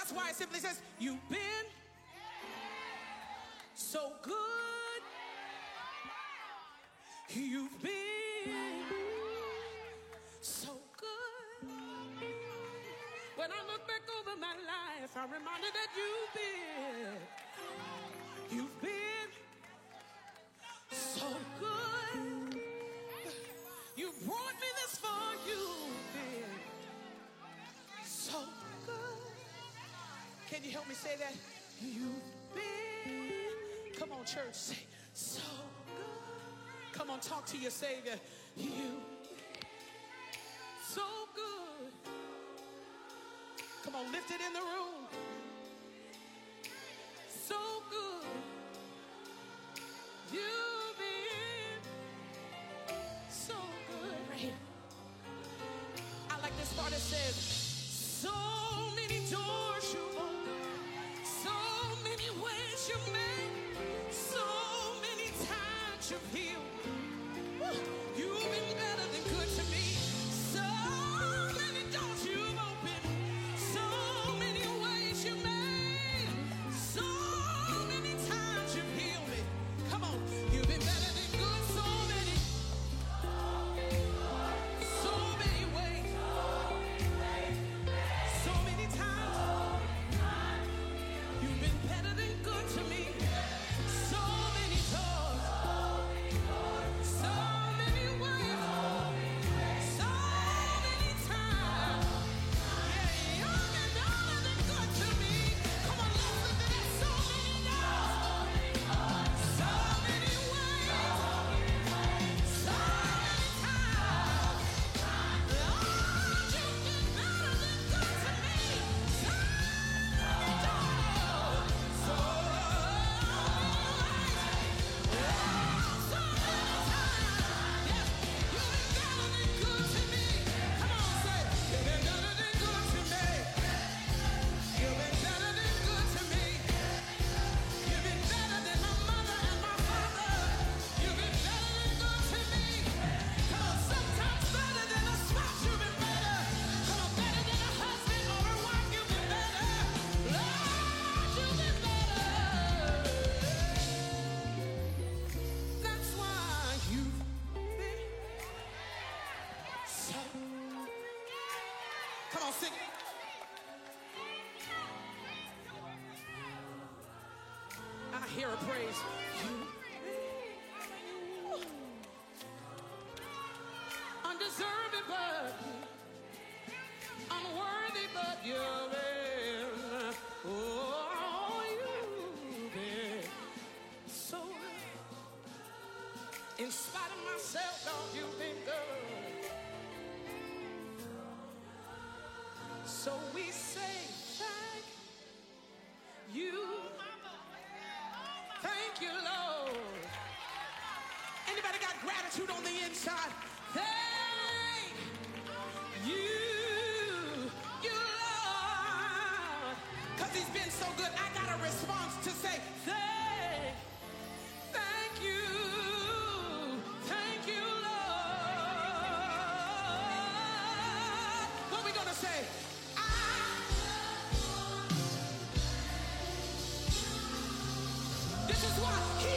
That's why it simply says, you've been so good. You've been so good. When I look back over my life, I'm reminded that you've been so good. You brought me this far, you've been so good. Can you help me say that? You've been, come on church, say so good. Come on, talk to your Savior. You so good. Come on, lift it in the room. So good. You've been so good. Right here. I like this part that says, so many doors you open, so many ways you made, so many times you've healed. You've been better than good to me. So many doors you've opened, so many ways you made, so many times you've healed me. Come on, you've been better than good. So many ways, so many times. You've been better than good to me. So many doors, so many ways, so many times. Yeah, you've been better than good to me. Come on, let's lift it up. So many doors, so many ways, so many times. Lord, you've been better than good to me. So many doors, so come on, sing it. I hear a praise. Undeserving, but unworthy, but you've been. Oh, you've been so good. In spite of myself, Lord, you've been good. So we say thank you. Thank you, Lord. Anybody got gratitude on the inside? Thank you, Lord. Because he's been so good, I got a response to say thank you. Thank you, Lord. What we gonna say? This is what he